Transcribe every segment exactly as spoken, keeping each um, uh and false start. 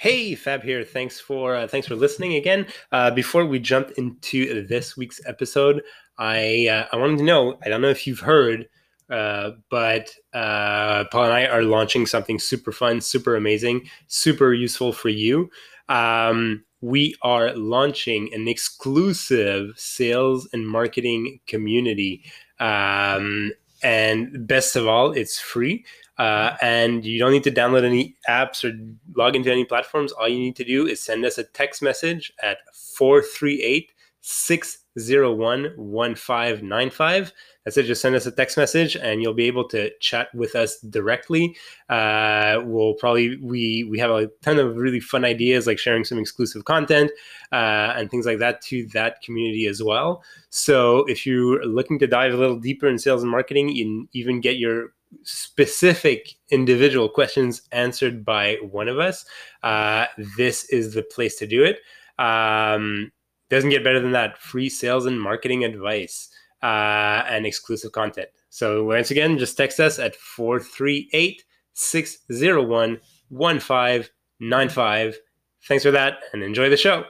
Hey, Fab here. Thanks for uh, thanks for listening again. Uh, before we jump into this week's episode, I uh, I wanted to know. I don't know if you've heard, uh, but uh, Paul and I are launching something super fun, super amazing, super useful for you. Um, we are launching an exclusive sales and marketing community, um, and best of all, it's free. Uh, and you don't need to download any apps or log into any platforms. All you need to do is send us a text message at four three eight, six zero one, one five nine five. That's it. Just send us a text message and you'll be able to chat with us directly. Uh, we'll probably, we, we have a ton of really fun ideas like sharing some exclusive content uh, and things like that to that community as well. So if you're looking to dive a little deeper in sales and marketing and even get your specific individual questions answered by one of us, uh, this is the place to do it. Um, doesn't get better than that. Free sales and marketing advice uh, and exclusive content. So once again, just text us at four three eight, six zero one, one five nine five. Thanks for that and enjoy the show.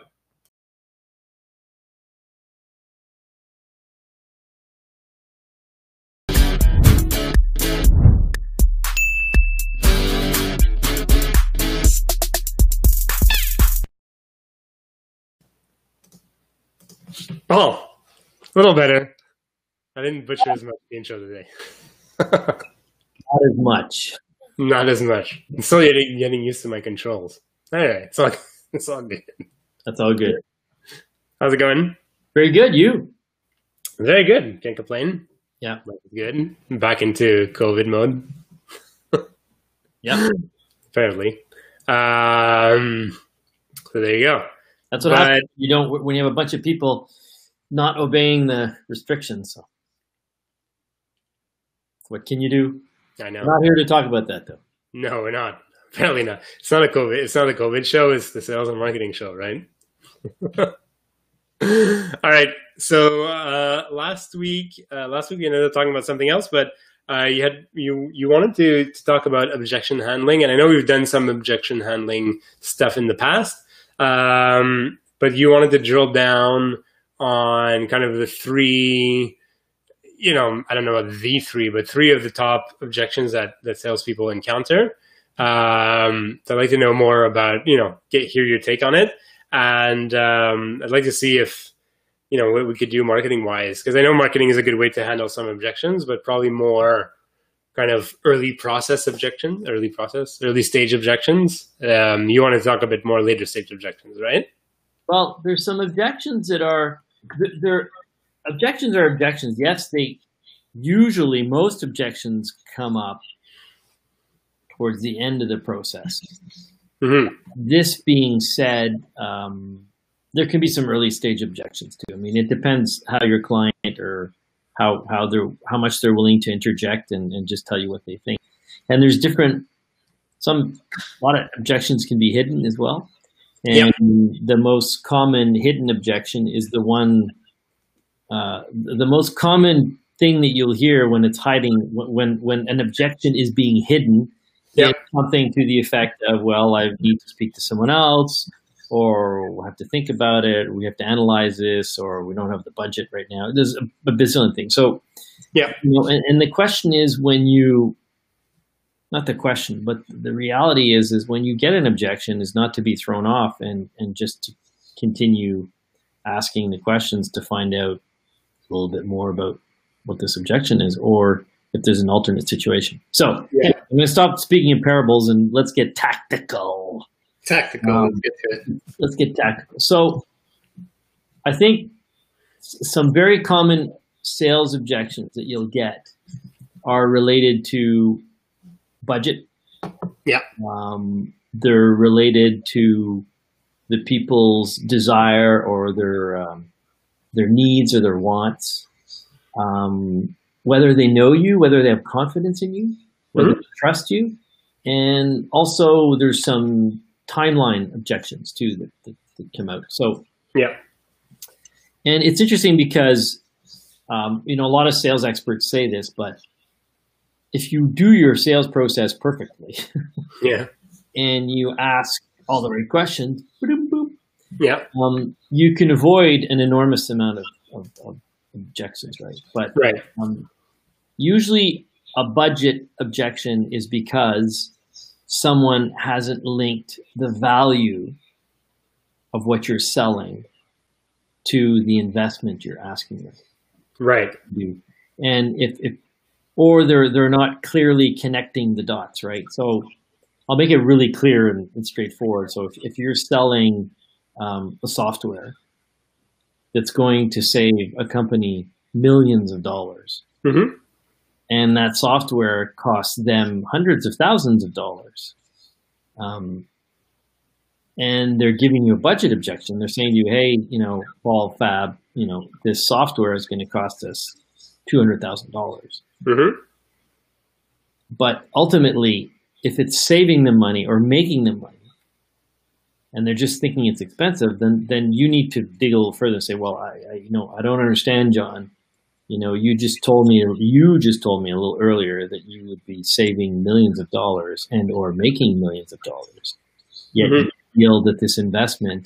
Oh, a little better. I didn't butcher as much the intro today. Not as much. Not as much. I'm still getting, getting used to my controls. All right, it's all, it's all good. That's all good. How's it going? Very good. You? Very good. Can't complain. Yeah. Good. Back into COVID mode. Yeah. Apparently. Um, so there you go. That's what but, happens. You don't when you have a bunch of people not obeying the restrictions. So what can you do? I know. We're not here to talk about that, though. No, we're not. Apparently not. It's not a COVID. It's not a COVID show. It's the sales and marketing show, right? All right. So uh, last week, uh, last week we ended up talking about something else, but uh, you had you you wanted to, to talk about objection handling, and I know we've done some objection handling stuff in the past. Um, but you wanted to drill down on kind of the three, you know, I don't know about the three, but three of the top objections that, that salespeople encounter. Um, so I'd like to know more about, you know, get, hear your take on it. And, um, I'd like to see if, you know, what we could do marketing wise, because I know marketing is a good way to handle some objections, but probably more kind of early process objections, early process, early stage objections. Um, you want to talk a bit more later stage objections, right? Well, there's some objections that are, they're, objections are objections. Yes, they usually, most objections come up towards the end of the process. Mm-hmm. This being said, um, there can be some early stage objections too. I mean, it depends how your client or how how they're how much they're willing to interject and, and just tell you what they think. And there's different some a lot of objections can be hidden as well. And yep. The most common hidden objection is the one uh, the most common thing that you'll hear when it's hiding when when an objection is being hidden yep. is something to the effect of, well, I need to speak to someone else, or we'll have to think about it, or we have to analyze this, or we don't have the budget right now. There's a, a bazillion things. So, yeah, you know, and, and the question is when you, not the question, but the reality is, is when you get an objection is not to be thrown off and, and just to continue asking the questions to find out a little bit more about what this objection is, or if there's an alternate situation. So yeah. I'm going to stop speaking in parables and let's get tactical. Tactical. Um, let's get to it. Let's get tactical. So I think some very common sales objections that you'll get are related to budget. Yeah. Um, they're related to the people's desire or their um, their needs or their wants. Um, whether they know you, whether they have confidence in you, whether mm-hmm. they trust you, and also there's some timeline objections too that, that, that come out. So yeah, and it's interesting because um, you know, a lot of sales experts say this, but if you do your sales process perfectly, yeah, and you ask all the right questions, boom, boom, Yeah. um, you can avoid an enormous amount of, of, of objections, right? But Right. um, usually a budget objection is because someone hasn't linked the value of what you're selling to the investment you're asking them Right. to do. And if, if or they're they're not clearly connecting the dots, right? So I'll make it really clear and, and straightforward. So if, if you're selling um, a software that's going to save a company millions of dollars, Mm-hmm. and that software costs them hundreds of thousands of dollars, um, and they're giving you a budget objection. They're saying to you, hey, you know, Paul, Fab, you know, this software is going to cost us two hundred thousand dollars. Mm-hmm. But ultimately, if it's saving them money or making them money, and they're just thinking it's expensive, then then you need to dig a little further and say, well, I, I you know, I don't understand, John. You know, you just told me you just told me a little earlier that you would be saving millions of dollars and or making millions of dollars. Yet Mm-hmm. you feel that this investment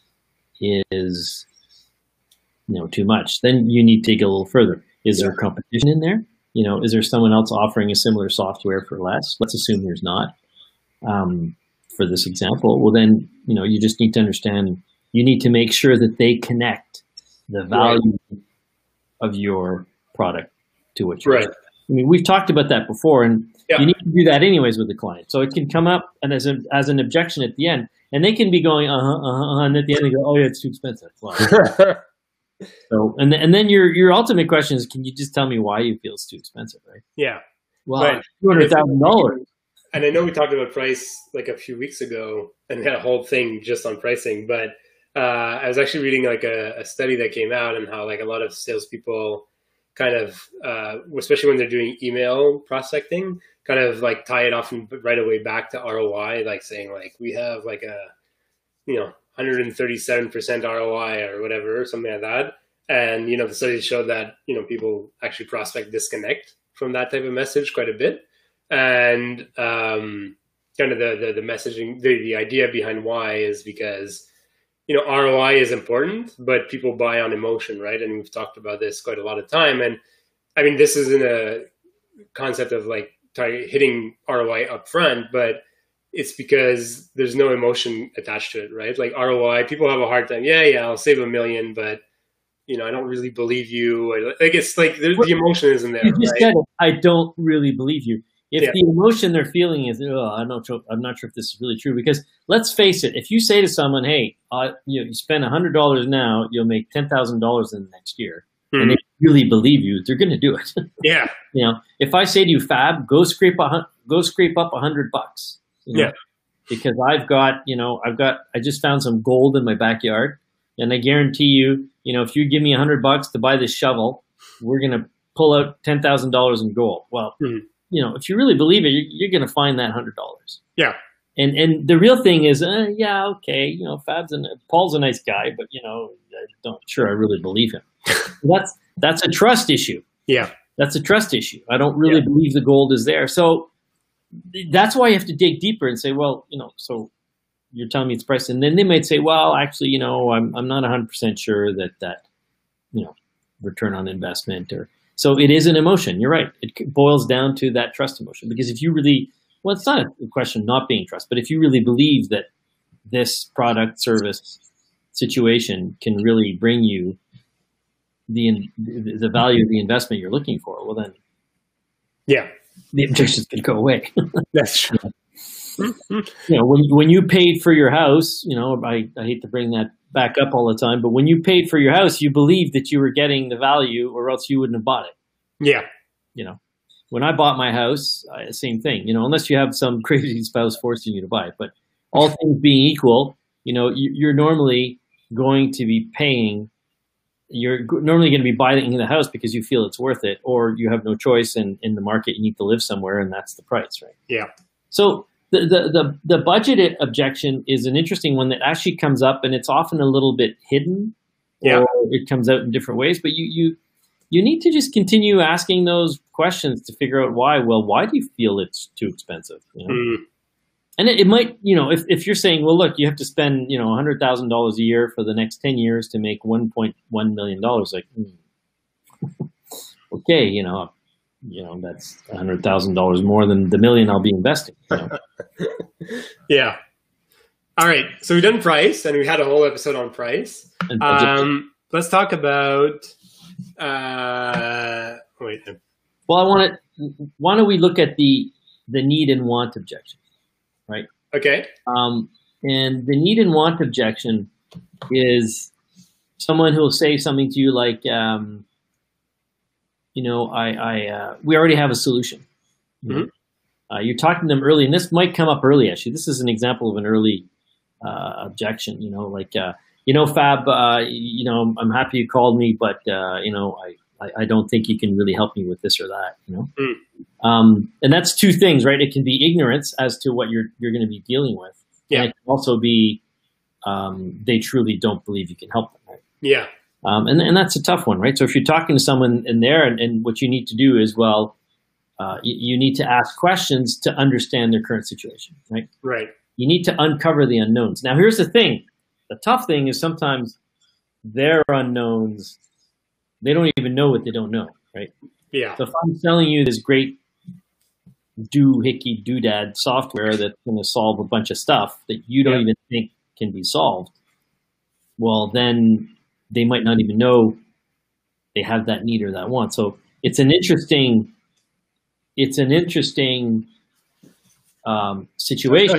is, you know, too much. Then you need to dig a little further. Is there competition in there? You know, is there someone else offering a similar software for less? Let's assume there's not. Um, for this example, well then, you know, you just need to understand, you need to make sure that they connect the value right. of your product to what you're Right. doing. I mean, we've talked about that before, and Yeah. you need to do that anyways with the client. So it can come up and as a, as an objection at the end, and they can be going, uh-huh, uh-huh, uh-huh, and at the end they go, oh yeah, it's too expensive. Well, so, and, and then your, your ultimate question is, can you just tell me why you feel it's too expensive, right? Yeah. Well, Right. two hundred thousand dollars. And I know we talked about price like a few weeks ago and had a whole thing just on pricing, but uh, I was actually reading like a, a study that came out and how like a lot of salespeople kind of, uh, especially when they're doing email prospecting, kind of like tie it off and right away back to R O I, like saying like we have like a, you know, one hundred thirty-seven percent R O I or whatever, or something like that. And, you know, the studies showed that, you know, people actually prospect disconnect from that type of message quite a bit. And um, kind of the, the, the messaging, the, the idea behind why is because, you know, R O I is important, but people buy on emotion, right? And we've talked about this quite a lot of time. And I mean, this isn't a concept of like tar- hitting R O I up front, but it's because there's no emotion attached to it, right? Like R O I, people have a hard time. Yeah, yeah, I'll save a million, but you know, I don't really believe you. Like it's like the, the emotion isn't there. You just right? said it. I don't really believe you. If Yeah. the emotion they're feeling is, oh, I'm not sure, I'm not sure if this is really true. Because let's face it, if you say to someone, "Hey, uh, you know, you spend a hundred dollars now, you'll make ten thousand dollars in the next year," Hmm. and they really believe you, they're going to do it. Yeah, You know, if I say to you, Fab, go scrape a hun- go scrape up a hundred bucks. You know, Yeah. Because I've got, you know, I've got, I just found some gold in my backyard, and I guarantee you, you know, if you give me a hundred bucks to buy this shovel, we're going to pull out ten thousand dollars in gold. Well, Mhm. you know, if you really believe it, you're, you're going to find that hundred dollars. yeah, And and the real thing is, uh, yeah, okay, you know, Fab's and Paul's a nice guy, but you know, I don't sure I really believe him. that's that's a trust issue. yeah, That's a trust issue. I don't really Yeah. believe the gold is there. So that's why you have to dig deeper and say, well, you know, so you're telling me it's priced, and then they might say, well, actually, you know, I'm I'm not one hundred percent sure that that, you know, return on investment or. So it is an emotion. You're right. It boils down to that trust emotion. Because if you really, well, it's not a question of not being trust, but if you really believe that this product, service, situation can really bring you the the value of the investment you're looking for, well then, yeah, the objections can go away. that's true. You know, when when you paid for your house, you know, I, I hate to bring that back up all the time, but when you paid for your house, you believed that you were getting the value, or else you wouldn't have bought it. Yeah, You know, when I bought my house, I, same thing. You know, unless you have some crazy spouse forcing you to buy it, but all things being equal, you know, you, you're normally going to be paying. You're g- normally going to be buying the house because you feel it's worth it, or you have no choice, and in the market you need to live somewhere, and that's the price, right? yeah, So the, the, the, the budget objection is an interesting one that actually comes up, and it's often a little bit hidden, Yeah. or it comes out in different ways. But you, you, you need to just continue asking those questions to figure out why. Well, why do you feel it's too expensive? You know? Mm. And it, it might, you know, if, if you're saying, well, look, you have to spend, you know, one hundred thousand dollars a year for the next ten years to make one point one million dollars, like, hmm. okay, you know, you know, that's one hundred thousand dollars more than the million I'll be investing. You know? Yeah. All right. So we've done price, and we had a whole episode on price. Um, let's talk about, uh, wait. Well, I want to, why don't we look at the, the need and want objection, right? Okay. Um, and the need and want objection is someone who will say something to you like, um, you know, I, I, uh, we already have a solution. Mm-hmm. uh, you're talking to them early, and this might come up early, actually. This is an example of an early uh, objection, you know, like, uh, you know, Fab, uh, you know, I'm happy you called me, but, uh, you know, I, I, I don't think you can really help me with this or that, you know. Mm. Um, and that's two things, right? It can be ignorance as to what you're you're going to be dealing with. Yeah. And it can also be um, they truly don't believe you can help them, right? Yeah. Um, and, and that's a tough one, right? So if you're talking to someone in there, and, and what you need to do is, well, uh, you, you need to ask questions to understand their current situation, right? Right. You need to uncover the unknowns. Now, here's the thing. The tough thing is sometimes their unknowns, they don't even know what they don't know, right? Yeah. So if I'm selling you this great doohickey doodad software that's going to solve a bunch of stuff that you don't yeah. even think can be solved, well, then they might not even know they have that need or that want. So it's an interesting, it's an interesting um, situation,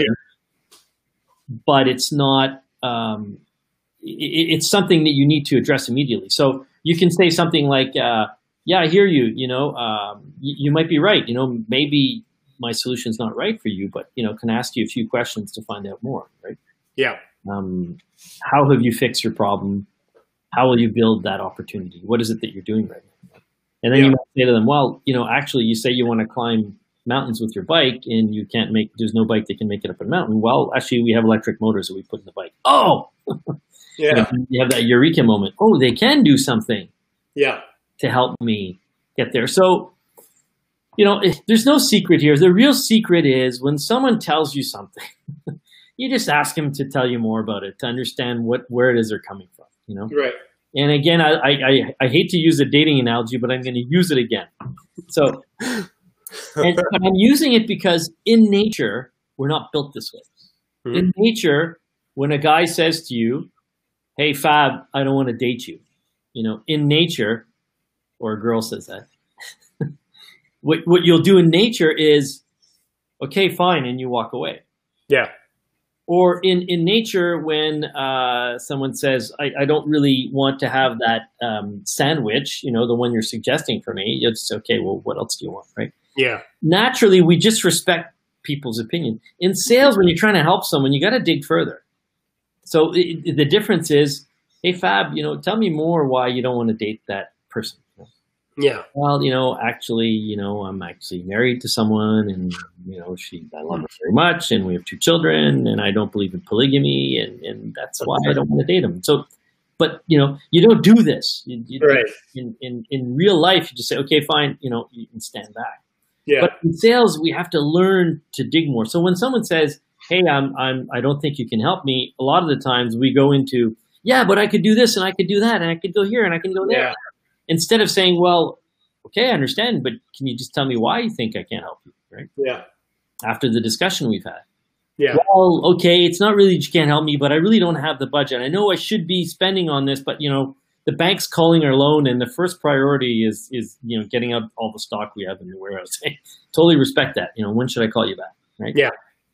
but it's not, um, it, it's something that you need to address immediately. So you can say something like, uh, yeah, I hear you, you know, um, you, you might be right. You know, maybe my solution's not right for you, but, you know, can I ask you a few questions to find out more, right? Yeah. Um, how have you fixed your problem? How will you build that opportunity? What is it that you're doing right now? And then yeah. you might say to them, well, you know, actually you say you want to climb mountains with your bike and you can't make, there's no bike that can make it up a mountain. Well, actually we have electric motors that we put in the bike. Oh, yeah. You have that eureka moment. Oh, they can do something. Yeah. To help me get there. So, you know, there's no secret here. The real secret is when someone tells you something, you just ask them to tell you more about it, to understand what where it is they're coming from, you know? Right. And again, I, I, I hate to use a dating analogy, but I'm going to use it again. So, and, but I'm using it because in nature, we're not built this way. Mm-hmm. In nature, when a guy says to you, hey, Fab, I don't want to date you, you know, in nature, or a girl says that, what, what you'll do in nature is, okay, fine, and you walk away. Yeah. Or in, in nature, when uh, someone says, I, I don't really want to have that um, sandwich, you know, the one you're suggesting for me, you'll just say, okay, well, what else do you want, right? Yeah. Naturally, we just respect people's opinion. In sales, when you're trying to help someone, you got to dig further. So it, the difference is, hey, Fab, you know, tell me more why you don't want to date that person. Yeah. Well, you know, actually, you know, I'm actually married to someone, and you know, she I love her very much, and we have two children, and I don't believe in polygamy, and, and that's why I don't want to date him. So, but you know, you don't do this. You, you, right. In, in in real life, you just say, okay, fine, you know, you can stand back. Yeah. But in sales, we have to learn to dig more. So when someone says, hey, I'm I'm I don't think you can help me, a lot of the times we go into, yeah, but I could do this, and I could do that, and I could go here, and I can go there. Yeah. Instead of saying, well, okay, I understand, but can you just tell me why you think I can't help you, right? Yeah. After the discussion we've had. Yeah. Well, okay, it's not really that you can't help me, but I really don't have the budget. I know I should be spending on this, but, you know, the bank's calling our loan, and the first priority is, is you know, getting up all the stock we have in the warehouse. Totally respect that. You know, when should I call you back, right? Yeah.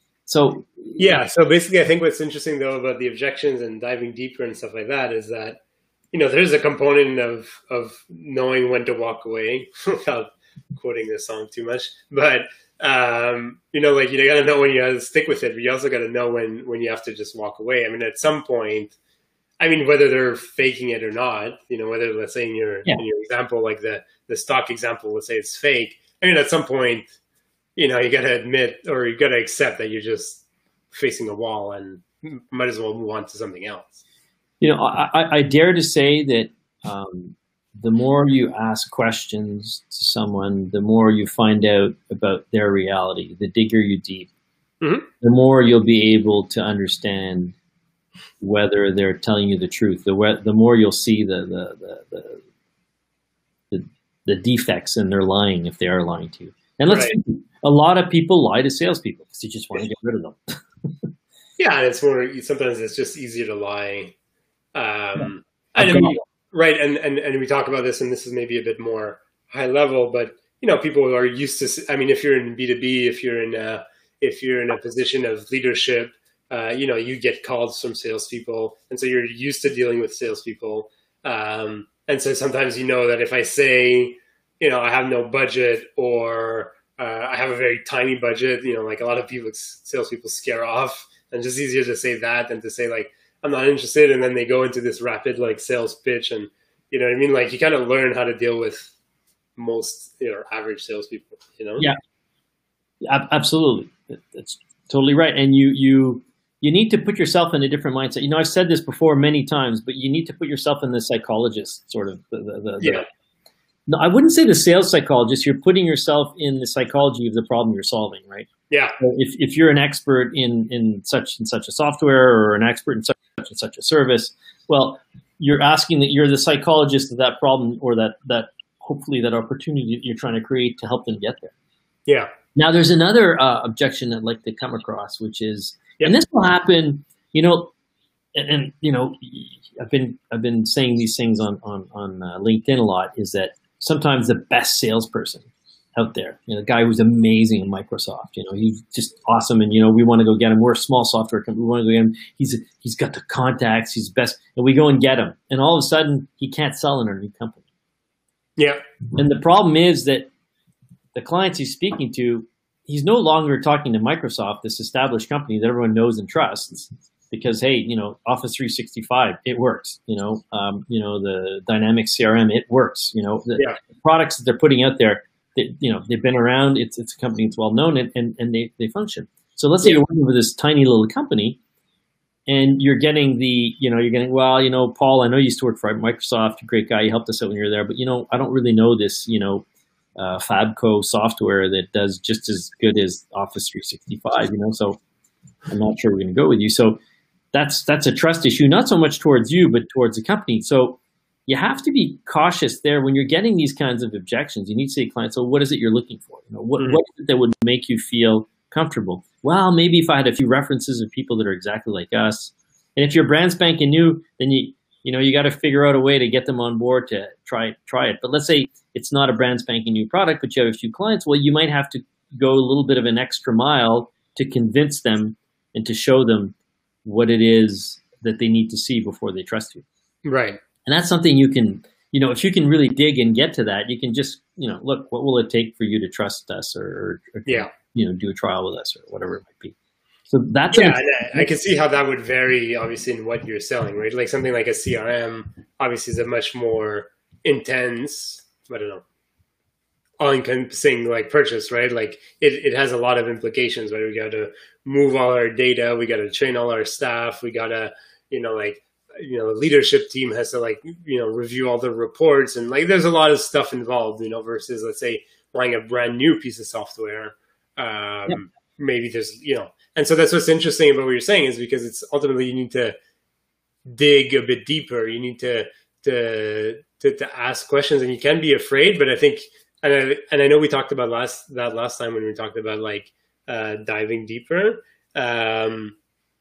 So. Yeah, so basically I think what's interesting, though, about the objections and diving deeper and stuff like that is that, you know, there's a component of, of knowing when to walk away without quoting this song too much. But, um, you know, like you got to know when you have to stick with it, but you also got to know when, when you have to just walk away. I mean, at some point, I mean, whether they're faking it or not, you know, whether, let's say in your, yeah. in your example, like the, the stock example, let's say it's fake. I mean, at some point, you know, you got to admit, or you got to accept that you're just facing a wall and might as well move on to something else. You know, I, I dare to say that um, the more you ask questions to someone, the more you find out about their reality. The digger you deep, Mm-hmm. the more you'll be able to understand whether they're telling you the truth. The the more you'll see the the the the, the, the defects in their lying, if they are lying to you. And let's Right. see, a lot of people lie to salespeople because you just want to get rid of them. Yeah, and it's more, sometimes it's just easier to lie. Um, I've and I got- mean, right, and, and and we talk about this, and this is maybe a bit more high level, but you know, people are used to. I mean, if you're in B two B, if you're in a, if you're in a position of leadership, uh, you know, you get calls from salespeople, and so you're used to dealing with salespeople. Um, and so sometimes you know that if I say, you know, I have no budget, or uh, I have a very tiny budget, you know, like a lot of people, salespeople scare off, and just easier to say that than to say like, I'm not interested, and then they go into this rapid like sales pitch, and you know what I mean. Like you kind of learn how to deal with most, you know, average salespeople. You know. Yeah, Ab- absolutely. That's totally right. And you you you need to put yourself in a different mindset. You know, I've said this before many times, but you need to put yourself in the psychologist sort of. The, the, the, Yeah. No, I wouldn't say the sales psychologist. You're putting yourself in the psychology of the problem you're solving, right? Yeah. So if if you're an expert in in such and such a software, or an expert in such and such a service, well, you're asking that you're the psychologist of that problem, or that that hopefully that opportunity you're trying to create to help them get there. Yeah. Now, there's another uh, objection I'd like to come across, which is, Yep. and this will happen, you know, and, and you know, I've been I've been saying these things on on on uh, LinkedIn a lot. Is that sometimes the best salesperson out there, you know, the guy who's amazing at Microsoft, you know, he's just awesome, and you know, we want to go get him. We're a small software company. We want to go get him. He's he's got the contacts. He's best, and we go and get him. And all of a sudden, he can't sell in our new company. Yeah. And the problem is that the clients he's speaking to, he's no longer talking to Microsoft, this established company that everyone knows and trusts, because hey, you know, Office three sixty-five, it works. You know, um, you know, the Dynamics C R M, it works. You know, the Yeah. products that they're putting out there, they, you know, they've been around. It's it's a company that's well known, and and, and they they function. So let's say Yeah. you're working with this tiny little company, and you're getting the, you know, you're getting, well, you know, Paul, I know you used to work for Microsoft, you're a great guy, you helped us out when you were there, but you know, I don't really know this, you know, uh, Fabco software that does just as good as Office three sixty-five, you know, so I'm not sure we're going to go with you. So that's that's a trust issue, not so much towards you, but towards the company. So you have to be cautious there when you're getting these kinds of objections. You need to say to clients, so what is it you're looking for? You know, what, Mhm. what is it that would make you feel comfortable? Well, maybe if I had a few references of people that are exactly like us. And if you're brand spanking new, then you you know you got to figure out a way to get them on board to try try it. But let's say it's not a brand spanking new product, but you have a few clients. Well, you might have to go a little bit of an extra mile to convince them and to show them what it is that they need to see before they trust you. Right. And that's something you can, you know, if you can really dig and get to that, you can just, you know, look, what will it take for you to trust us, or, or Yeah. you know, do a trial with us, or whatever it might be. So that's Yeah, an, and I, I can see how that would vary, obviously, in what you're selling, right? Like something like a C R M, obviously, is a much more intense, I don't know, all-encompassing like purchase, right? Like it, it has a lot of implications, right? We got to move all our data, we got to train all our staff, we got to, you know, like, you know, the leadership team has to like, you know, review all the reports, and like there's a lot of stuff involved, you know, versus let's say buying a brand new piece of software. Um, Yeah. Maybe there's, you know, and so that's what's interesting about what you're saying, is because it's ultimately you need to dig a bit deeper. You need to, to, to, to ask questions, and you can be afraid, but I think, and I, and I know we talked about last, that last time when we talked about like, uh, diving deeper. Um,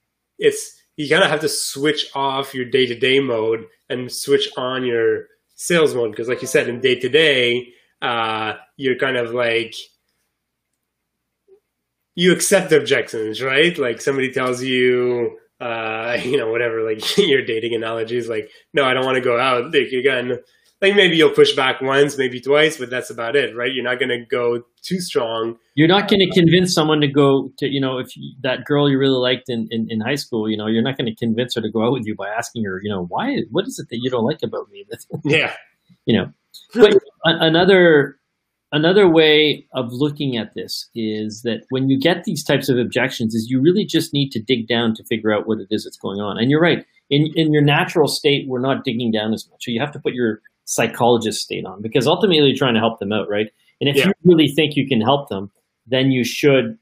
it's, you kind of have to switch off your day-to-day mode and switch on your sales mode. Because like you said, in day-to-day, uh, you're kind of like, you accept objections, right? Like somebody tells you, uh, you know, whatever, like your dating analogies, like, no, I don't want to go out. Like you're gonna, like maybe you'll push back once, maybe twice, but that's about it, right? You're not going to go too strong. you're not going to convince someone to go to, you know, if you, that girl you really liked in, in, in high school, you know, you're not going to convince her to go out with you by asking her, you know, why, what is it that you don't like about me? Yeah. You know, but a- another, another way of looking at this is that when you get these types of objections, is you really just need to dig down to figure out what it is that's going on. And you're right, in, in your natural state, we're not digging down as much. So you have to put your psychologist state on, because ultimately you're trying to help them out, right? And if Yeah. you really think you can help them, then you should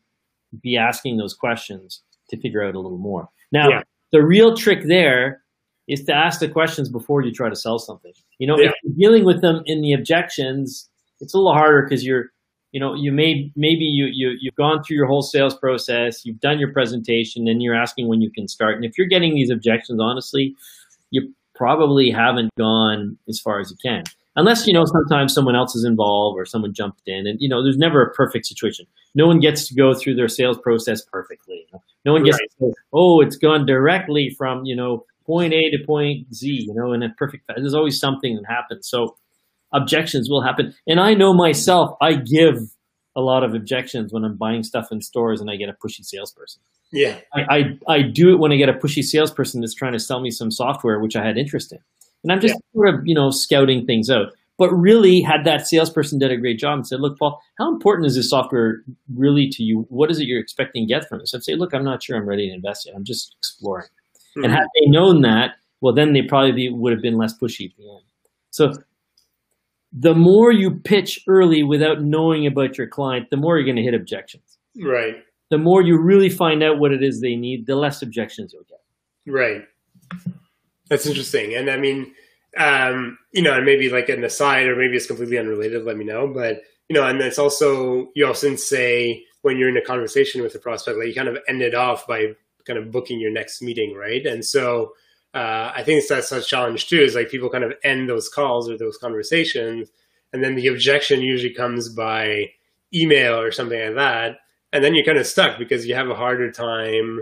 be asking those questions to figure out a little more. Now, yeah. the real trick there is to ask the questions before you try to sell something. You know, yeah. if you're dealing with them in the objections, it's a little harder because you're, you know, you may, maybe you, you, you've gone through your whole sales process, you've done your presentation, and you're asking when you can start. And if you're getting these objections, honestly, you probably haven't gone as far as you can. Unless, you know, sometimes someone else is involved or someone jumped in. And, you know, there's never a perfect situation. No one gets to go through their sales process perfectly. No one gets right. to say, oh, it's gone directly from, you know, point A to point Z, you know, in a perfect, there's always something that happens. So objections will happen. And I know myself, I give a lot of objections when I'm buying stuff in stores and I get a pushy salesperson. Yeah. I, I, I do it when I get a pushy salesperson that's trying to sell me some software, which I had interest in. And I'm just yeah. sort of, you know, scouting things out. But really, had that salesperson did a great job and said, look, Paul, how important is this software really to you? What is it you're expecting to get from this? I'd say, look, I'm not sure I'm ready to invest yet. I'm just exploring. Mm-hmm. And had they known that, well, then they probably be, would have been less pushy at the end. So the more you pitch early without knowing about your client, the more you're going to hit objections. Right. The more you really find out what it is they need, the less objections you'll get. Right. That's interesting. And I mean, um, you know, and maybe like an aside, or maybe it's completely unrelated, let me know. But, you know, and it's also, you often say when you're in a conversation with a prospect, like you kind of end it off by kind of booking your next meeting, right? And so uh, I think that's a challenge too, is like people kind of end those calls or those conversations, and then the objection usually comes by email or something like that. And then you're kind of stuck because you have a harder time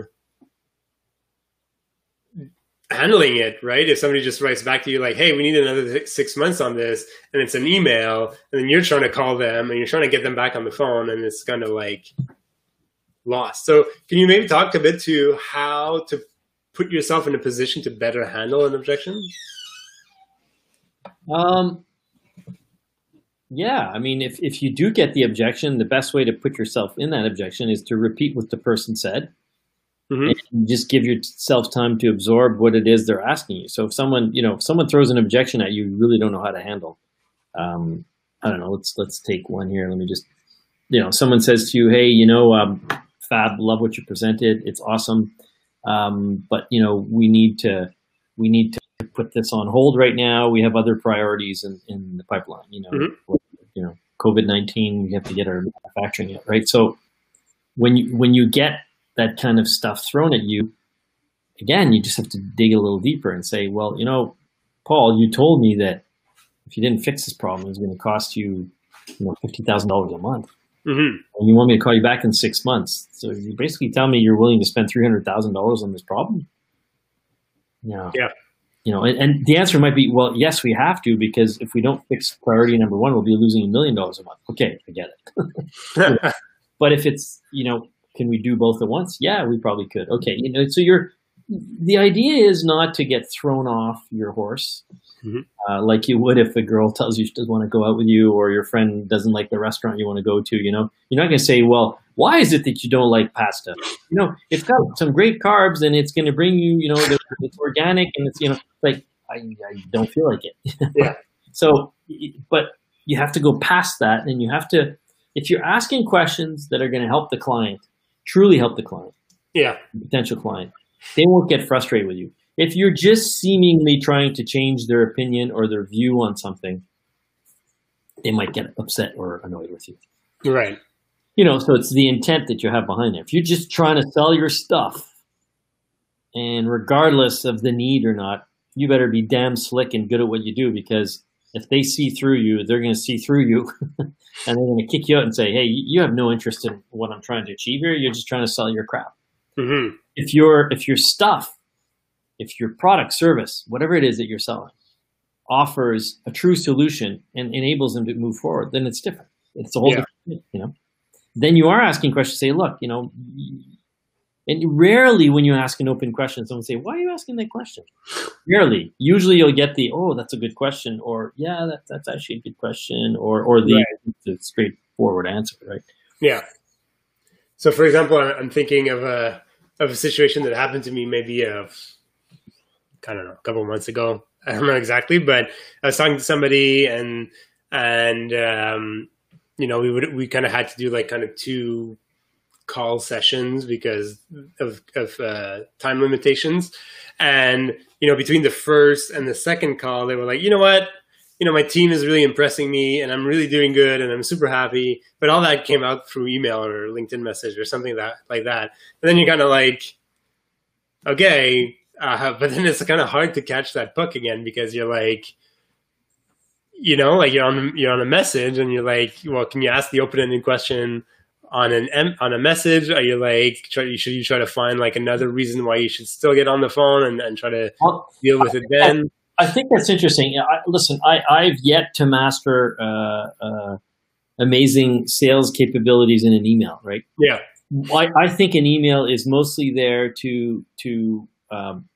handling it, right? If somebody just writes back to you like, hey, we need another six months on this, and it's an email, and then you're trying to call them and you're trying to get them back on the phone, and it's kind of like lost. So can you maybe talk a bit to how to put yourself in a position to better handle an objection? Um, yeah, I mean, if, if you do get the objection, the best way to put yourself in that objection is to repeat what the person said. Mm-hmm. And just give yourself time to absorb what it is they're asking you. So if someone, you know, if someone throws an objection at you, you really don't know how to handle. Um, I don't know. Let's let's take one here. Let me just, you know, someone says to you, "Hey, you know, um, Fab, love what you presented. It's awesome, um, but you know, we need to we need to put this on hold right now. We have other priorities in, in the pipeline. You know, mm-hmm. you know, COVID nineteen. We have to get our manufacturing out, right? So when you when you get that kind of stuff thrown at you, again, you just have to dig a little deeper and say, well, you know, Paul, you told me that if you didn't fix this problem, it was going to cost you, you know, fifty thousand dollars a month. Mm-hmm. And you want me to call you back in six months. So you basically tell me you're willing to spend three hundred thousand dollars on this problem? You know, yeah. You know, and, and the answer might be, well, yes, we have to, because if we don't fix priority number one, we'll be losing a million dollars a month. Okay, I get it. But if it's, you know, can we do both at once? Yeah, we probably could. Okay, you know, so you're, the idea is not to get thrown off your horse, mm-hmm. uh, like you would if a girl tells you she doesn't want to go out with you, or your friend doesn't like the restaurant you want to go to. You know, you're not going to say, well, why is it that you don't like pasta? You know, it's got some great carbs and it's going to bring you, you know, it's organic and it's, you know, like, I, I don't feel like it. Yeah. So, but you have to go past that, and you have to, if you're asking questions that are going to help the client, truly help the client, yeah, potential client, they won't get frustrated with you. If you're just seemingly trying to change their opinion or their view on something, they might get upset or annoyed with you. Right. You know, so it's the intent that you have behind it. If you're just trying to sell your stuff, and regardless of the need or not, you better be damn slick and good at what you do, because if they see through you, they're going to see through you, and they're going to kick you out and say, hey, you have no interest in what I'm trying to achieve here. You're just trying to sell your crap. Mm-hmm. If your if your stuff, if your product, service, whatever it is that you're selling, offers a true solution and enables them to move forward, then it's different. It's a whole yeah. different, you know. Then you are asking questions, say, look, you know, and rarely when you ask an open question, someone say, why are you asking that question? Rarely. Usually you'll get the, oh, that's a good question, or yeah, that, that's actually a good question, or or the, right. the straightforward answer, right? Yeah. So for example, I'm thinking of a of a situation that happened to me maybe a, I don't know, a couple of months ago. I don't know exactly, but I was talking to somebody, and and um, you know, we would we kind of had to do like kind of two call sessions because of, of uh, time limitations. And, you know, between the first and the second call, they were like, you know what? You know, my team is really impressing me and I'm really doing good and I'm super happy. But all that came out through email or LinkedIn message or something that like that. And then you're kind of like, okay, uh, but then it's kind of hard to catch that book again because you're like, you know, like you're on you're on a message and you're like, well, can you ask the open-ended question on an on a message? Are you like, try, should you try to find like another reason why you should still get on the phone and, and try to well, deal with it then? I think that's interesting. I, listen, I, I've yet to master uh, uh, amazing sales capabilities in an email, right? Yeah. I, I think an email is mostly there to to um,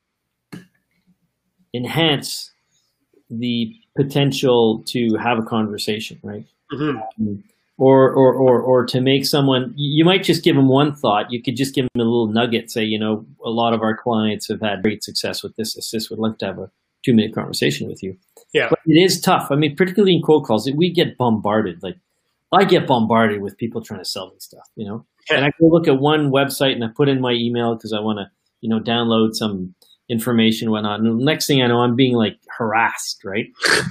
enhance the potential to have a conversation, right? Mm-hmm. Or, or or or to make someone, you might just give them one thought. You could just give them a little nugget. Say, you know, a lot of our clients have had great success with this. Assist would love to have a two minute conversation with you. Yeah, but it is tough. I mean, particularly in cold calls, we get bombarded. Like I get bombarded with people trying to sell me stuff, you know. Yeah. And I go look at one website and I put in my email because I want to, you know, download some information, and whatnot. And the next thing I know, I'm being like harassed, right?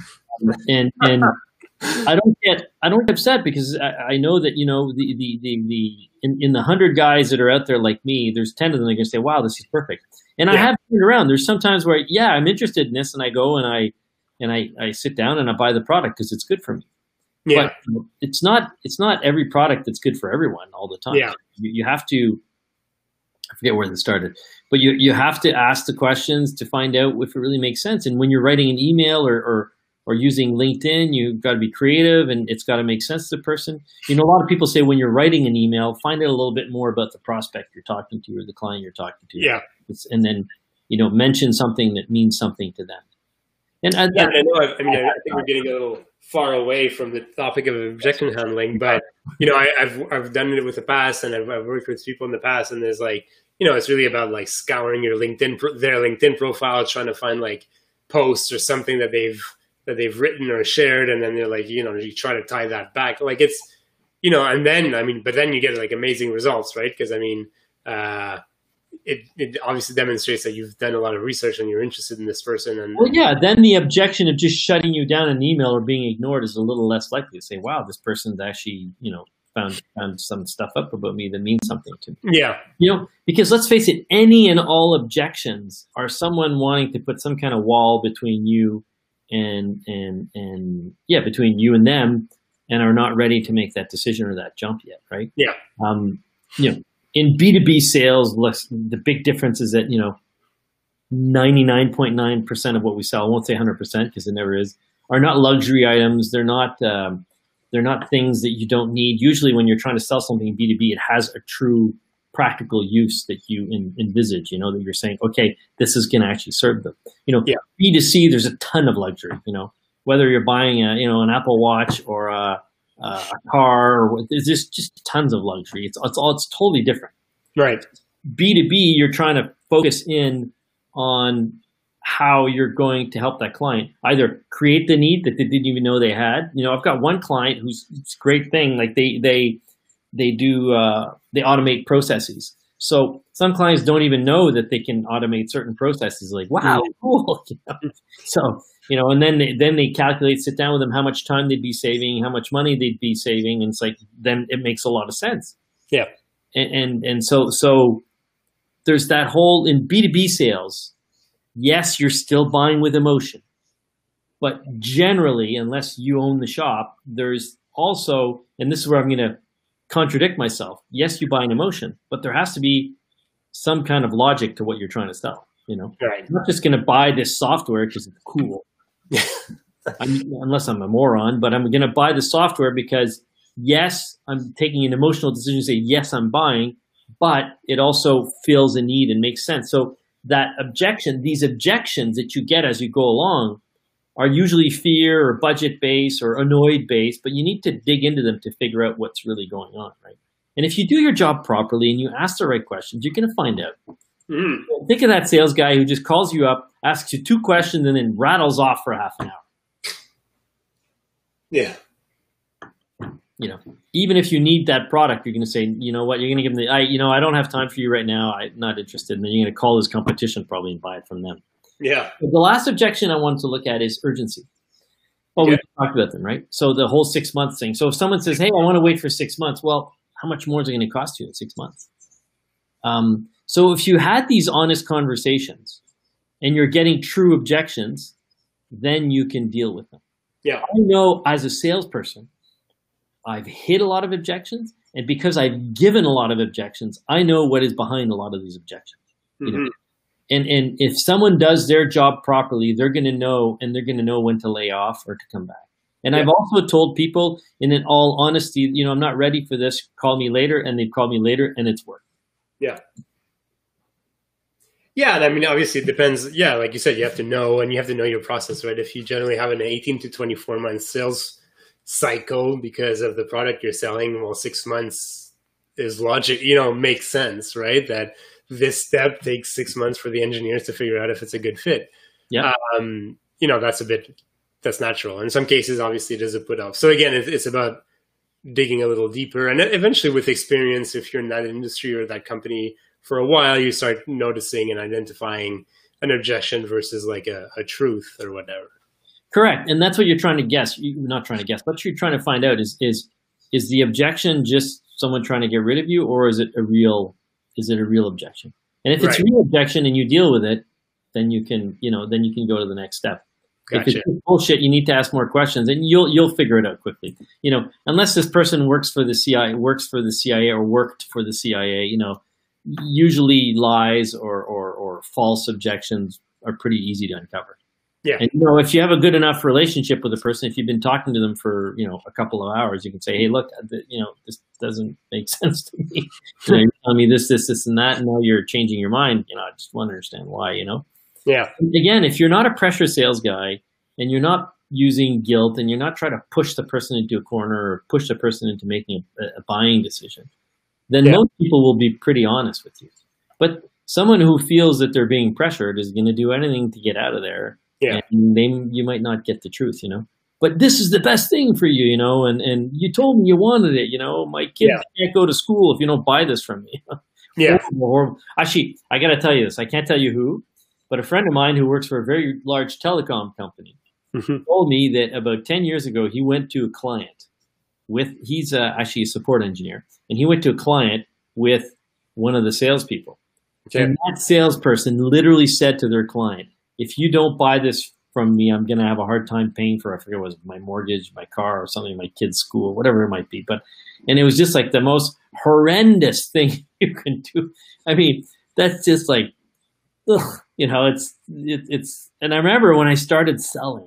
and and I don't get I don't get upset because I, I know that, you know, the the the, the in, in the hundred guys that are out there like me, there's ten of them that are gonna say, wow, this is perfect. And yeah. I have turned around. There's sometimes where yeah, I'm interested in this, and I go and I and I, I sit down and I buy the product because it's good for me. Yeah. But it's not it's not every product that's good for everyone all the time. Yeah. You, you have to I forget where this started, but you you have to ask the questions to find out if it really makes sense. And when you're writing an email or or, or using LinkedIn, you've got to be creative and it's got to make sense to the person. You know, a lot of people say when you're writing an email, find out a little bit more about the prospect you're talking to or the client you're talking to. Yeah. It's, and then, you know, mention something that means something to them. And I, yeah, I know. I, I mean, I, I think we're getting a little far away from the topic of objection handling, but you know, I, I've I've done it with the past, and I've, I've worked with people in the past, and there's like, you know, it's really about like scouring your LinkedIn, their LinkedIn profile, trying to find like posts or something that they've that they've written or shared, and then they're like, you know, you try to tie that back, like it's, you know, and then I mean, but then you get like amazing results, right? Because I mean, uh, it it obviously demonstrates that you've done a lot of research and you're interested in this person. And well, yeah, then the objection of just shutting you down an email or being ignored is a little less likely to say, wow, this person's actually, you know, found found some stuff up about me that means something to me. Yeah. You know, because let's face it, any and all objections are someone wanting to put some kind of wall between you and and and yeah, between you and them, and are not ready to make that decision or that jump yet, right? Yeah. Um, you know, in B two B sales, the big difference is that, you know, ninety-nine point nine percent of what we sell, I won't say one hundred percent because it never is, are not luxury items. They're not um, they're not things that you don't need. Usually when you're trying to sell something in B two B, it has a true practical use that you in, envisage, you know, that you're saying, okay, this is going to actually serve them. You know, yeah. B two C, there's a ton of luxury, you know, whether you're buying a, you know, an Apple Watch or a, Uh, a car, or there's just, just tons of luxury. It's, it's all, it's totally different. Right. B two B, you're trying to focus in on how you're going to help that client either create the need that they didn't even know they had. You know, I've got one client who's, it's a great thing. Like they, they, they do, uh, they automate processes. So some clients don't even know that they can automate certain processes. Like, wow, cool. You know? So, you know, and then they, then they calculate, sit down with them, how much time they'd be saving, how much money they'd be saving. And it's like, then it makes a lot of sense. Yeah. And, and, and so, so there's that whole, in B two B sales, yes, you're still buying with emotion, but generally, unless you own the shop, there's also, and this is where I'm going to contradict myself. Yes, you buy an emotion, but there has to be some kind of logic to what you're trying to sell. You know, right. I'm not just going to buy this software because it's cool. I mean, unless I'm a moron, but I'm going to buy the software because yes, I'm taking an emotional decision to say, yes, I'm buying, but it also fills a need and makes sense. So that objection, these objections that you get as you go along are usually fear or budget based or annoyed based, but you need to dig into them to figure out what's really going on, right? And if you do your job properly and you ask the right questions, you're going to find out. Mm. Think of that sales guy who just calls you up, asks you two questions, and then rattles off for half an hour. Yeah. You know, even if you need that product, you're going to say, you know what, you're going to give them the, I, you know, I don't have time for you right now. I'm not interested. And then you're going to call this competition probably and buy it from them. Yeah. But the last objection I wanted to look at is urgency. Well, yeah. We talked about them, right? So the whole six month thing. So if someone says, hey, I want to wait for six months, well, how much more is it going to cost you in six months? Um, so if you had these honest conversations and you're getting true objections, then you can deal with them. Yeah. I know as a salesperson, I've hit a lot of objections, and because I've given a lot of objections, I know what is behind a lot of these objections. Mm-hmm. You know? And and if someone does their job properly, they're going to know, and they're going to know when to lay off or to come back. And yeah. I've also told people, and in all honesty, you know, I'm not ready for this. Call me later, and they've called me later, and it's worked. Yeah. Yeah, and I mean, obviously it depends. Yeah, like you said, you have to know, and you have to know your process, right? If you generally have an eighteen to twenty-four month sales cycle because of the product you're selling, well, six months is logic, you know, makes sense, right? That this step takes six months for the engineers to figure out if it's a good fit. Yeah. Um, you know, that's a bit, that's natural. In some cases, obviously, it does a put off. So again, it, it's about digging a little deeper. And eventually with experience, if you're in that industry or that company for a while, you start noticing and identifying an objection versus like a, a truth or whatever. Correct. And that's what you're trying to guess. You're not trying to guess, but what you're trying to find out is, is, is the objection just someone trying to get rid of you, or is it a real, is it a real objection? And if it's a real objection and you deal with it, then you can, you know, then you can go to the next step. Gotcha. If it's bullshit, you need to ask more questions, and you'll you'll figure it out quickly. You know, unless this person works for the C I A, works for the C I A, or worked for the C I A, you know, usually lies or or, or false objections are pretty easy to uncover. Yeah. And, you know, if you have a good enough relationship with a person, if you've been talking to them for, you know, a couple of hours, you can say, hey, look, you know, this doesn't make sense to me. You know, you're telling me this, this, this, and that, and now you're changing your mind. You know, I just want to understand why, you know? Yeah. And again, if you're not a pressure sales guy and you're not using guilt and you're not trying to push the person into a corner or push the person into making a, a buying decision, then yeah. most people will be pretty honest with you. But someone who feels that they're being pressured is going to do anything to get out of there. Yeah. And they, you might not get the truth, you know, but this is the best thing for you, you know, and, and you told me you wanted it, you know, my kids yeah. can't go to school if you don't buy this from me. Yeah. Horrible, horrible. Actually, I got to tell you this. I can't tell you who, but a friend of mine who works for a very large telecom company mm-hmm. told me that about ten years ago, he went to a client with, he's uh, actually a support engineer, and he went to a client with one of the salespeople. Okay. And that salesperson literally said to their client, if you don't buy this from me, I'm going to have a hard time paying for, I forget what it was, my mortgage, my car, or something, my kid's school, whatever it might be. But, and it was just like the most horrendous thing you can do. I mean, that's just like, ugh, you know, it's, it, it's, and I remember when I started selling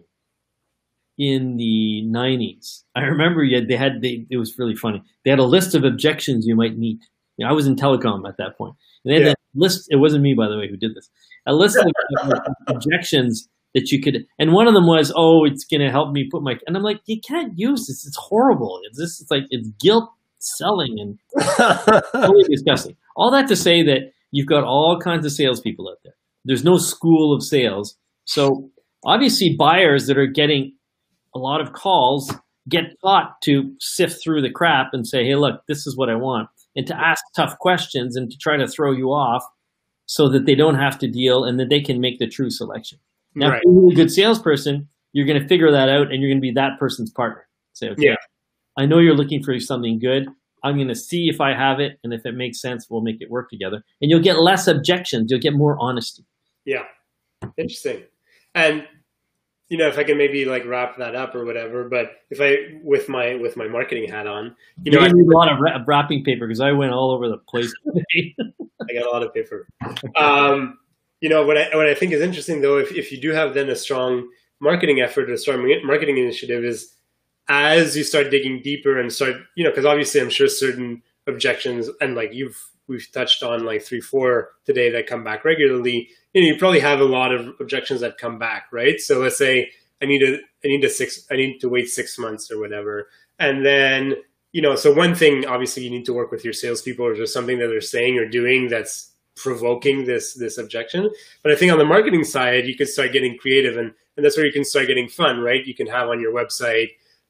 in the nineties, I remember you had, they had, they, it was really funny. They had a list of objections you might meet. You know, I was in telecom at that point. And they had yeah. that list, it wasn't me, by the way, who did this. A list of objections that you could, and one of them was, oh, it's going to help me put my, and I'm like, you can't use this. It's horrible. It's this, it's like, it's guilt selling and totally disgusting. All that to say that you've got all kinds of salespeople out there. There's no school of sales. So obviously buyers that are getting a lot of calls get taught to sift through the crap and say, hey, look, this is what I want. And to ask tough questions and to try to throw you off so that they don't have to deal and that they can make the true selection. Now, right. if you're a really good salesperson, you're going to figure that out and you're going to be that person's partner. Say, okay, yeah. I know you're looking for something good. I'm going to see if I have it. And if it makes sense, we'll make it work together. And you'll get less objections. You'll get more honesty. Yeah. Interesting. And, you know, if I can maybe like wrap that up or whatever, but if I, with my, with my marketing hat on, you know, I need a lot of wrapping paper because I went all over the place today. I got a lot of paper. Um, you know, what I, what I think is interesting though, if, if you do have then a strong marketing effort, a strong marketing initiative is as you start digging deeper and start, you know, cause obviously I'm sure certain objections and like you've, we've touched on like three, four today that come back regularly. You know, you probably have a lot of objections that come back, right? So let's say I need to, I need to six, I need to wait six months or whatever. And then, you know, so one thing, obviously you need to work with your salespeople or there's something that they're saying or doing that's provoking this, this objection. But I think on the marketing side, you could start getting creative and, and that's where you can start getting fun, right? You can have on your website,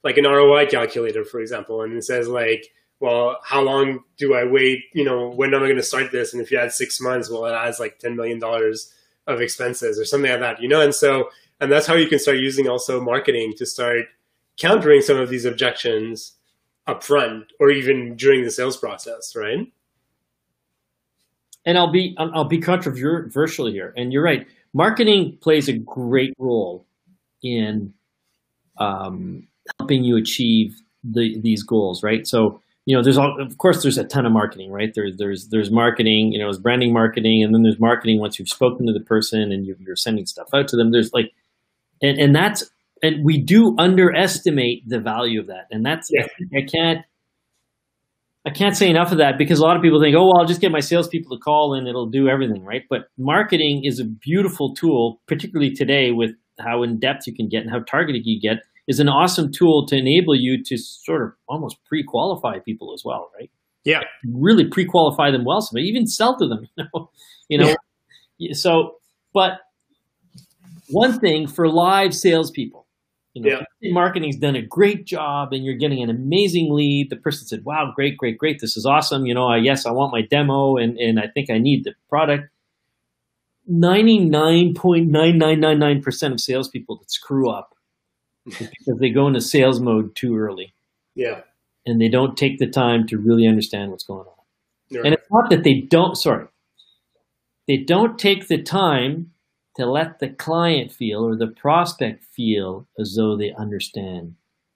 like an R O I calculator, for example, and it says like, well, how long do I wait? You know, when am I going to start this? And if you add six months, well, it adds like ten million dollars of expenses or something like that, you know? And so, and that's how you can start using also marketing to start countering some of these objections upfront or even during the sales process, right? And I'll be I'll be controversial here. And you're right. Marketing plays a great role in um, helping you achieve the, these goals, right? So, you know, there's all, of course there's a ton of marketing, right? There's there's there's marketing, you know, there's branding marketing, and then there's marketing once you've spoken to the person and you're, you're sending stuff out to them. There's like, and and that's and we do underestimate the value of that, and that's yeah. I, I can't. I can't say enough of that because a lot of people think, oh, well, I'll just get my salespeople to call and it'll do everything, right? But marketing is a beautiful tool, particularly today with how in-depth you can get and how targeted you get, is an awesome tool to enable you to sort of almost pre-qualify people as well, right? Yeah. Really pre-qualify them well, so even sell to them, you know? You know? Yeah. So, but one thing for live salespeople, you know, yeah. marketing's done a great job and you're getting an amazing lead. The person said, wow, great, great, great. This is awesome. You know, I, yes, I want my demo and, and I think I need the product. ninety-nine point nine nine nine nine percent of salespeople that screw up because they go into sales mode too early. Yeah. And they don't take the time to really understand what's going on. Right. And it's not that they don't, sorry, they don't take the time to let the client feel or the prospect feel as though they understand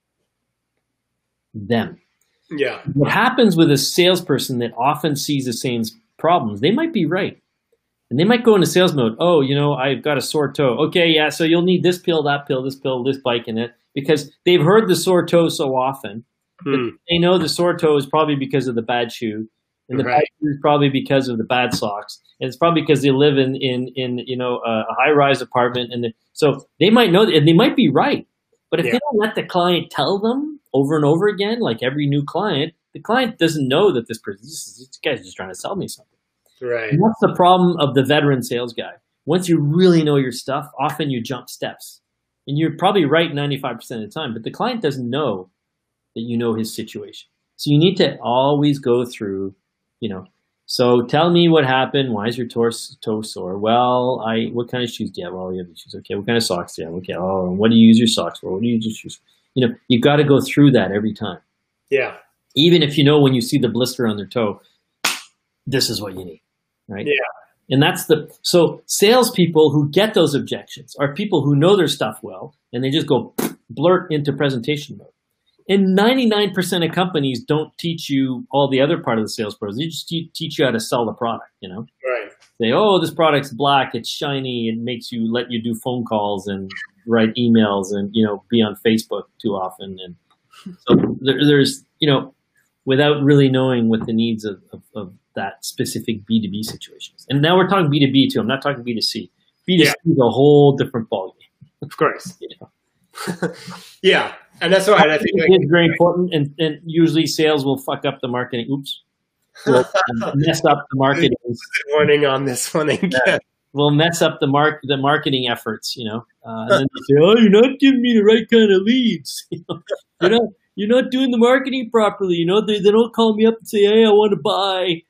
them. Yeah. What happens with a salesperson that often sees the same problems, they might be right. And they might go into sales mode. Oh, you know, I've got a sore toe. Okay, yeah, so you'll need this pill, that pill, this pill, this bike in it, because they've heard the sore toe so often. Hmm. They know the sore toe is probably because of the bad shoe. And the right. bad shoe is probably because of the bad socks. And it's probably because they live in, in, in you know, a, a high-rise apartment. And the, so they might know, and they might be right. But if yeah. they don't let the client tell them over and over again, like every new client, the client doesn't know that this person, this, this guy's just trying to sell me something. Right. And that's the problem of the veteran sales guy. Once you really know your stuff, often you jump steps. And you're probably right ninety-five percent of the time, but the client doesn't know that you know his situation. So you need to always go through, you know, so tell me what happened. Why is your toe, toe sore? Well, I, what kind of shoes do you have? Oh, you have these shoes. Okay. What kind of socks do you have? Okay. Oh, and what do you use your socks for? What do you use your shoes for? You know, you've got to go through that every time. Yeah. Even if you know when you see the blister on their toe, this is what you need, right? Yeah. And that's the, so salespeople who get those objections are people who know their stuff well, and they just go blurt into presentation mode. And ninety-nine percent of companies don't teach you all the other part of the sales process. They just teach you how to sell the product, you know? Right. Say, oh, this product's black, it's shiny, it makes you, let you do phone calls and write emails and, you know, be on Facebook too often. And so there, there's, you know, without really knowing what the needs of, of, of that specific B two B situations. And now we're talking B two B too. I'm not talking B two C. B two C yeah. is a whole different ballgame. Of course. You know? Yeah. And that's why I think like, it's very important. And, and usually sales will fuck up the marketing. Oops. We'll mess up the marketing. Warning on this one again. Yeah. We'll mess up the mark the marketing efforts, you know. Uh, and then they say, "Oh, you're not giving me the right kind of leads. You know, you're not you're not doing the marketing properly. You know, they they don't call me up and say, hey, I want to buy."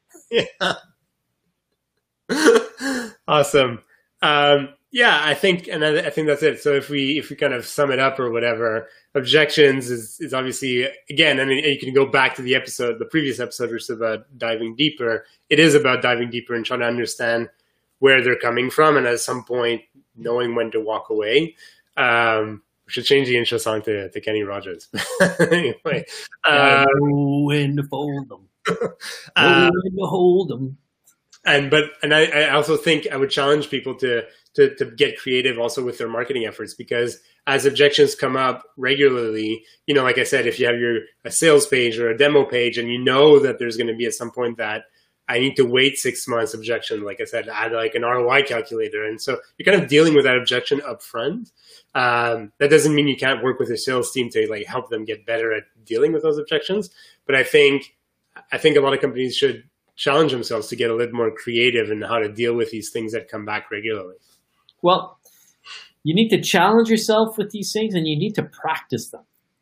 Yeah. Awesome. Um, yeah, I think, and I, I think that's it. So if we if we kind of sum it up or whatever, objections is is obviously, again, I mean, you can go back to the episode, the previous episode, which is about diving deeper. It is about diving deeper and trying to understand where they're coming from, and at some point knowing when to walk away. Um, we should change the intro song to, to Kenny Rogers. Anyway, um, when to fold them, uh, when to hold them. And but and I, I also think I would challenge people to, to to get creative also with their marketing efforts, because as objections come up regularly, you know, like I said, if you have your a sales page or a demo page, and you know that there's going to be at some point that I need to wait six months objection, like I said, add like an R O I calculator. And so you're kind of dealing with that objection up front. Um, that doesn't mean you can't work with your sales team to like help them get better at dealing with those objections. But I think, I think a lot of companies should challenge themselves to get a little more creative in how to deal with these things that come back regularly. Well, you need to challenge yourself with these things, and you need to practice them. You know,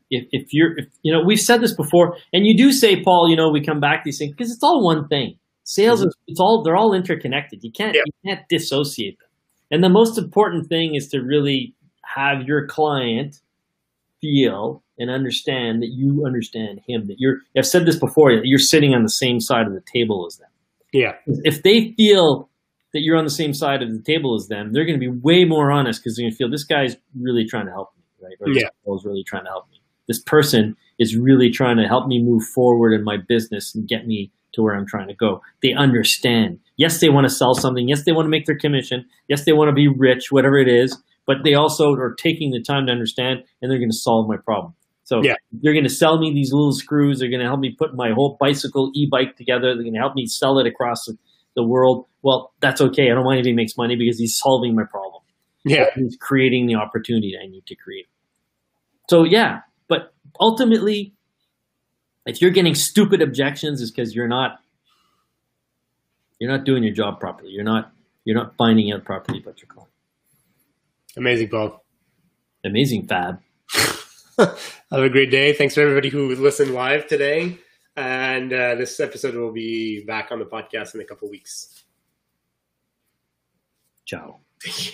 if, if you're, if, you know, we've said this before, and you do say, Paul, you know, we come back to these things because it's all one thing. Sales mm-hmm. is, it's all, they're all interconnected. You can't, yep. you can't dissociate them. And the most important thing is to really have your client feel and understand that you understand him, that you're, I've said this before, that you're sitting on the same side of the table as them. Yeah. If they feel that you're on the same side of the table as them, they're going to be way more honest because they're going to feel this guy's really trying to help me, right? Or this yeah. girl's really trying to help me. This person is really trying to help me move forward in my business and get me to where I'm trying to go. They understand. Yes, they want to sell something. Yes, they want to make their commission. Yes, they want to be rich, whatever it is. But they also are taking the time to understand, and they're going to solve my problem. So yeah. they're going to sell me these little screws. They're going to help me put my whole bicycle, e-bike together. They're going to help me sell it across the, the world. Well, that's okay. I don't mind if he makes money because he's solving my problem. Yeah. He's creating the opportunity I need to create. So yeah, but ultimately, if you're getting stupid objections, it's because you're not you're not doing your job properly. You're not you're not finding out properly about your client. Amazing, Paul. Amazing, Fab. Have a great day. Thanks for everybody who listened live today. And uh, this episode will be back on the podcast in a couple weeks. Ciao.